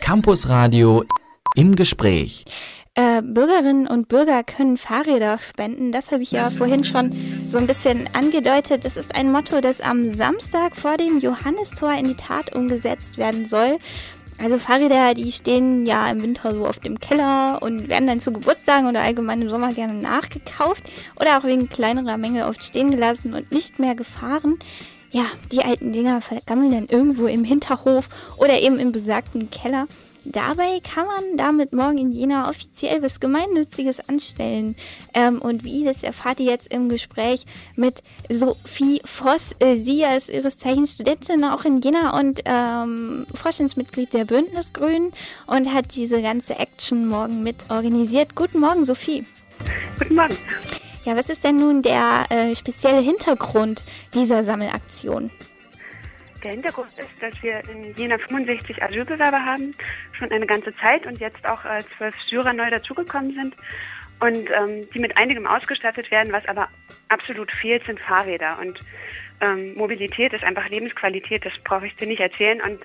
Campusradio im Gespräch. Bürgerinnen und Bürger können Fahrräder spenden. Das habe ich ja vorhin schon so ein bisschen angedeutet. Das ist ein Motto, das am Samstag vor dem Johannistor in die Tat umgesetzt werden soll. Also Fahrräder, die stehen ja im Winter so auf dem Keller und werden dann zu Geburtstagen oder allgemein im Sommer gerne nachgekauft oder auch wegen kleinerer Menge oft stehen gelassen und nicht mehr gefahren. Ja, die alten Dinger vergammeln dann irgendwo im Hinterhof oder eben im besagten Keller. Dabei kann man damit morgen in Jena offiziell was Gemeinnütziges anstellen. Und wie, das erfahrt ihr jetzt im Gespräch mit Sophie Voss. Sie ist ihres Zeichens Studentin auch in Jena und Vorstandsmitglied der Bündnisgrünen und hat diese ganze Action morgen mit organisiert. Guten Morgen, Sophie. Guten Morgen. Ja, was ist denn nun der spezielle Hintergrund dieser Sammelaktion? Der Hintergrund ist, dass wir in Jena 65 Asylbewerber haben, schon eine ganze Zeit und jetzt auch 12 Syrer neu dazugekommen sind und die mit einigem ausgestattet werden, was aber absolut fehlt, sind Fahrräder und Mobilität ist einfach Lebensqualität, das brauche ich dir nicht erzählen und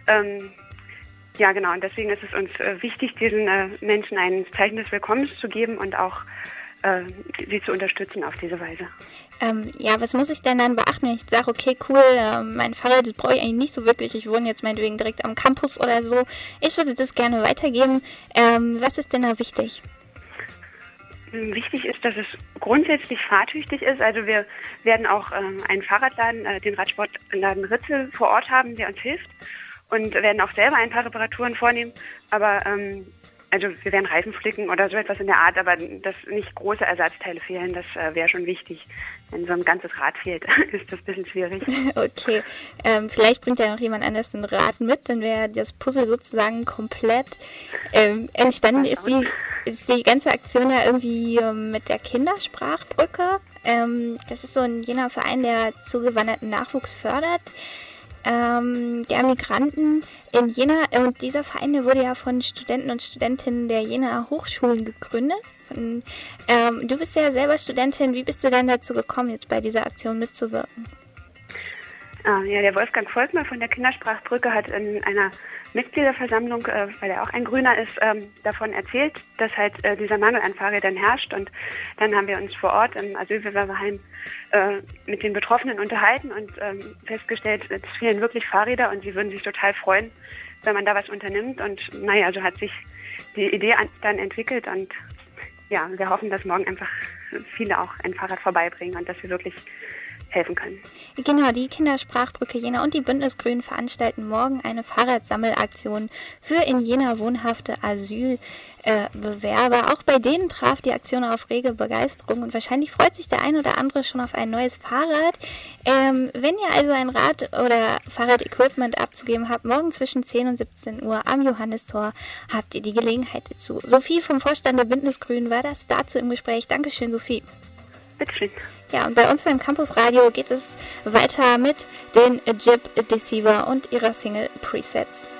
ja genau, und deswegen ist es uns wichtig, diesen Menschen ein Zeichen des Willkommens zu geben und auch sie zu unterstützen auf diese Weise. Ja, was muss ich denn dann beachten, wenn ich sage, okay, cool, mein Fahrrad, das brauche ich eigentlich nicht so wirklich, ich wohne jetzt meinetwegen direkt am Campus oder so, ich würde das gerne weitergeben. Was ist denn da wichtig? Wichtig ist, dass es grundsätzlich fahrtüchtig ist. Also wir werden auch einen Fahrradladen, den Radsportladen Ritzel vor Ort haben, der uns hilft und werden auch selber ein paar Reparaturen vornehmen, aber also wir werden Reifen flicken oder so etwas in der Art, aber dass nicht große Ersatzteile fehlen, das wäre schon wichtig. Wenn so ein ganzes Rad fehlt, ist das ein bisschen schwierig. Okay, vielleicht bringt ja noch jemand anders ein Rad mit, dann wäre das Puzzle sozusagen komplett. Entstanden ist die ganze Aktion ja irgendwie mit der Kindersprachbrücke. Das ist so ein Jener Verein, der zugewanderten Nachwuchs fördert. Der Migranten in Jena, und dieser Verein, der wurde ja von Studenten und Studentinnen der Jenaer Hochschulen gegründet. Du bist ja selber Studentin, wie bist du dann dazu gekommen, jetzt bei dieser Aktion mitzuwirken? Ja, der Wolfgang Volkmar von der Kindersprachbrücke hat in einer Mitgliederversammlung, weil er auch ein Grüner ist, davon erzählt, dass halt dieser Mangel an Fahrrädern herrscht. Und dann haben wir uns vor Ort im Asylbewerberheim mit den Betroffenen unterhalten und festgestellt, es fehlen wirklich Fahrräder und sie würden sich total freuen, wenn man da was unternimmt. Und naja, so hat sich die Idee dann entwickelt und ja, wir hoffen, dass morgen einfach viele auch ein Fahrrad vorbeibringen und dass wir wirklich helfen können. Genau, die Kindersprachbrücke Jena und die Bündnisgrünen veranstalten morgen eine Fahrradsammelaktion für in Jena wohnhafte Asylbewerber. Auch bei denen traf die Aktion auf rege Begeisterung und wahrscheinlich freut sich der ein oder andere schon auf ein neues Fahrrad. Wenn ihr also ein Rad- oder Fahrrad-Equipment abzugeben habt, morgen zwischen 10 und 17 Uhr am Johannistor habt ihr die Gelegenheit dazu. Sophie vom Vorstand der Bündnisgrünen war das dazu im Gespräch. Dankeschön, Sophie. Bitteschön. Ja, und bei uns beim Campusradio geht es weiter mit den Jib Deceiver und ihrer Single Presets.